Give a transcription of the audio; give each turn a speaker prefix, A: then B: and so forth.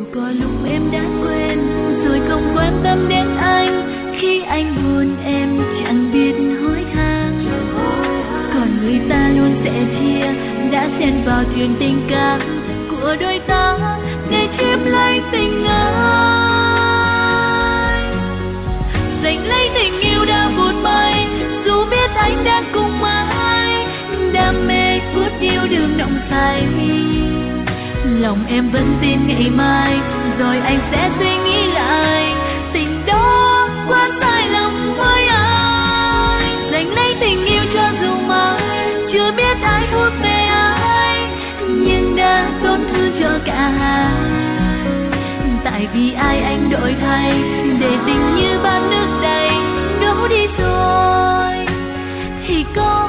A: Có lúc em đã quên rồi không quan tâm đến anh, khi anh buồn em chẳng biết hối than. Còn người ta luôn sẻ chia, đã xen vào chuyện tình cảm của đôi ta để chiếm lấy tình ai. Giành lấy tình yêu đã vụt bay, dù biết anh đang cùng ai. Đam mê phút yêu đương nồng say, lòng em vẫn tin ngày mai rồi anh sẽ suy nghĩ lại. Tình đó quá sai lầm với anh. Giành lấy tình yêu cho dù mai chưa biết ai thuộc về ai, nhưng đã tổn thương cho cả hai. Tại vì ai anh đổi thay để tình như ban nước đầy đổ đi rồi thì có